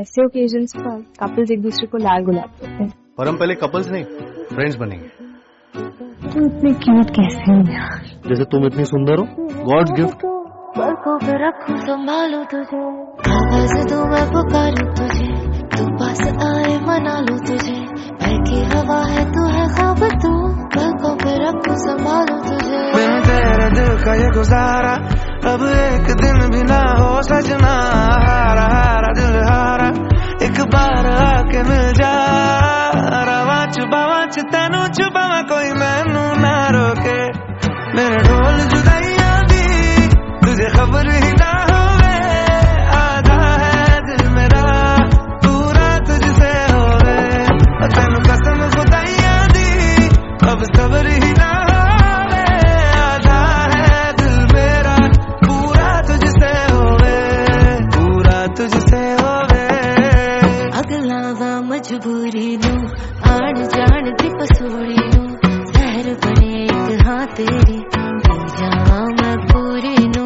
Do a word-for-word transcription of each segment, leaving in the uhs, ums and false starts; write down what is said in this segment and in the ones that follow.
ऐसे ओकेजन्स पर कपल्स एक दूसरे को लाल गुलाब देते हैं। पर हम पहले कपल्स नहीं फ्रेंड्स बनेंगे। तुम इतने क्यूट कैसे हो यार? जैसे तुम इतनी सुंदर हो, गॉड्स गिफ्ट। पलकों पे रखूं संभालूं तुझे, आवाज दूं मैं पुकारूं तुझे, तू पास आए मना लूं तुझे, बहकी हवा है तू है ख्वाब तू, पलकों पे रखूं संभालूं तुझे। बिन तेरे दिल का ये गुजारा अब एक दिन भी ना हो सजना, हारा हारा दिल हारा एक बार आके मिल जा, रवा छुपावा तेनू छुपावा कोई मैनू ना रोके, मेरे ढोल जुदाइयां दी तुझे खबर ही ना होवे, आधा है दिल मेरा पूरा तुझसे होवे, तेनू कसम खुदाइयां दी अब सबर ही ना होवे, आधा है दिल मेरा पूरा तुझसे होवे, पूरा तुझसे होवे। अगला वा मजबूरी नू आन जान दी पसूरी नू, जहर बने एक हाँ तेरी पी जावां मैं पूरी नू।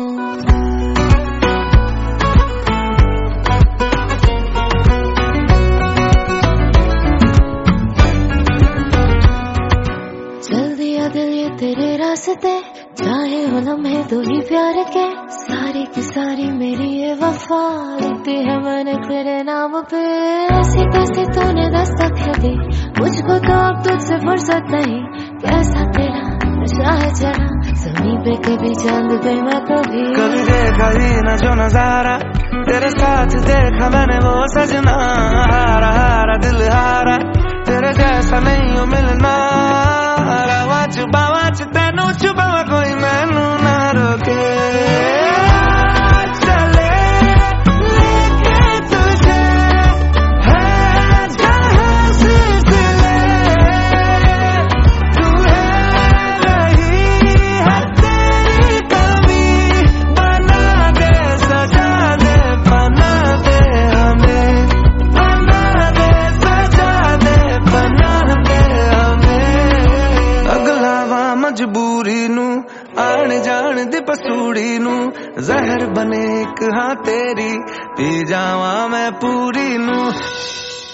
चल दिया दिल ये तेरे रास्ते, चाहे हो लम्हे दो ही प्यार के, सारी की सारी मेरी ये वफा लिखती है मैंने तेरे नाम पे, ऐसी कैसी तूने दस्तक दी मुझको तो अब तुझसे फुर्सत नहीं, कैसा तेरा नशा है चढ़ा ज़मीं पे कभी चांद पे मैं कभी, कभी देखा ही न जो नजारा तेरे साथ देखा मैंने वो सजना, हारा हारा दिल हारा तेरे जैसा नहीं हो मिलना, रवा छुपावा तेनू छुपावा कोई मैनू ना रोके, मजबूरी नू आने जान दी पसूड़ी नू, जहर बने एक हाँ तेरी पी जावा मैं पूरी नू।